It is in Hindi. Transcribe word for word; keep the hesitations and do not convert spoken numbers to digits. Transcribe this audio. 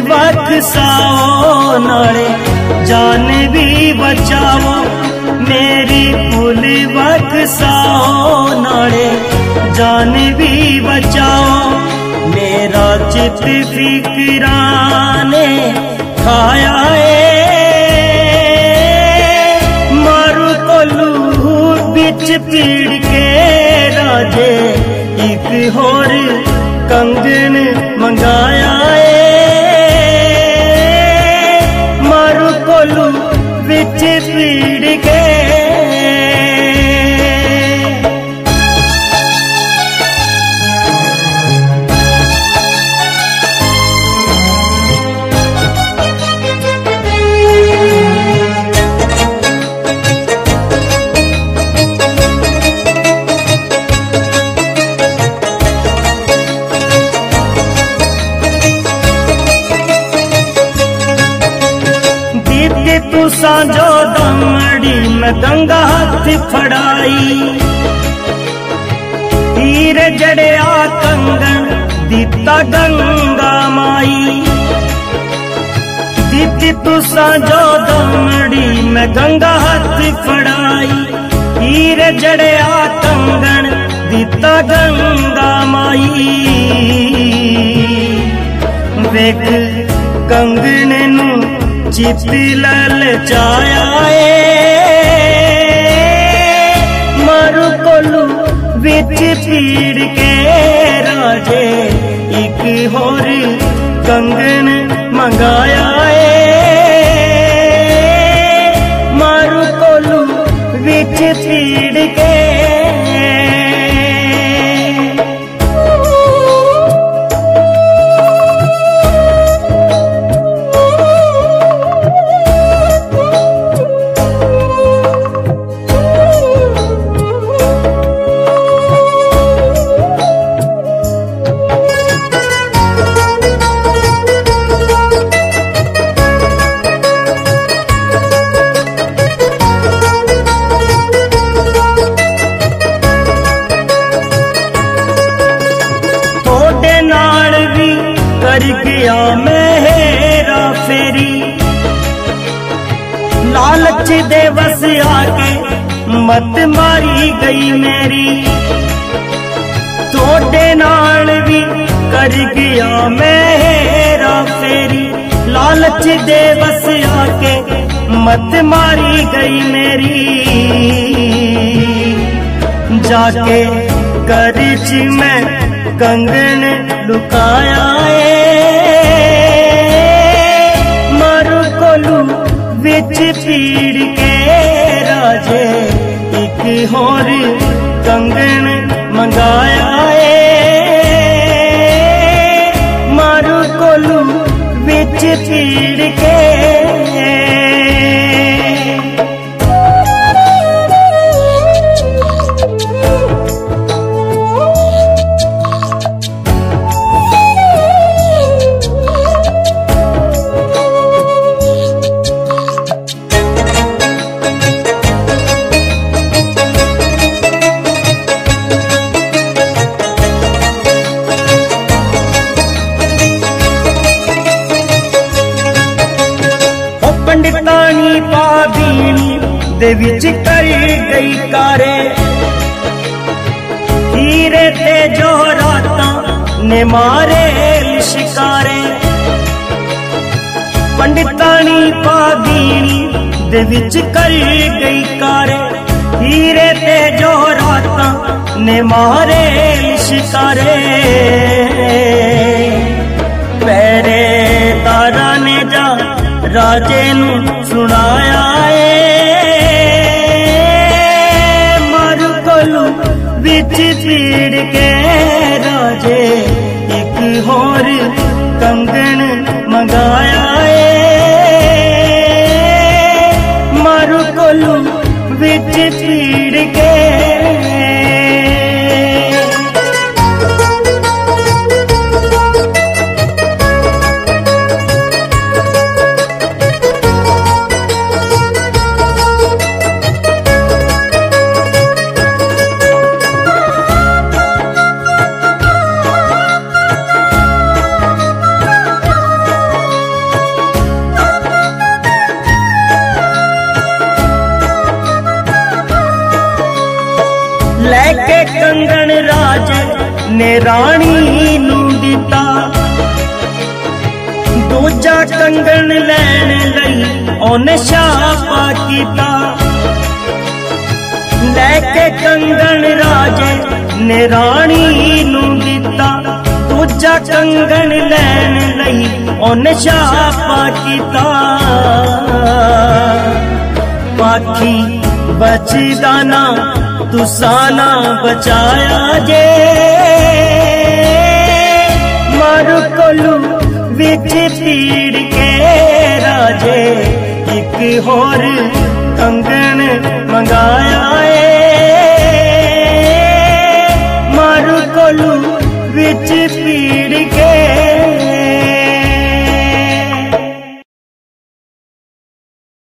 बख्शाओ नाले जान भी बचाओ, मेरी भूल बख्शाओ नाले जान भी बचाओ। मेरा चित फिक्राने खाया मारू कोलू बिच पीड़ के राजे, एक होर कंगन मंगाया मारू कोलू बिच पीड़ के। तू सांझो दमड़ी में गंगा हाथ फड़ाई, हीर जड़िया कंगन दीता गंगा माई। दीती तू सांझो दमड़ी में गंगा हाथ फड़ाई, हीर जड़िया कंगन दीता गंगा माई। वेख कंगन नू चित्ती ललचाया मारू कोलू बिच पीड़ के राजे, एक होर कंगन मंगाया मारू कोलू बिच पीड़ के। कर गया मेरा फेरी लालच दे बस आके मत मारी गई मेरी, तोड़े नाल भी कर गया मेरा फेरी लालच दे बस आके मत मारी गई मेरी। जाके करज में कंगन लुकाया मारू कोलू बिच पीड़ के राजे, एक होर कंगन मंगाया मारू कोलू बिच पीड़ के। पंडितानी पादीनी दे विच कर गई कारे, हीरे ते जो रातां ने मारे शिकारे। पंडितानी पादीनी दे विच कर गई कारे, हीरे ते जो रातां ने मारे शिकारे। पैरे तारा ने जा राजे नू सुनाया मारू कोलू बिच पीड़ के राजे, एक होर कंगन मंगाया मारू कोलू बिच पीड़ के। लैके कंगन राजे ने राणी नू दिता, दूजा कंगन लैण लई ओने छापा कीता। लैके कंगन राजे ने राणी नू दिता, दूजा कंगन लैण लई ओने छापा कीता। पाखी बचदा ना तुसाना बचाया जे, मारू कोलू विच तीड़ के राजे एक होर कंगन मंगाया।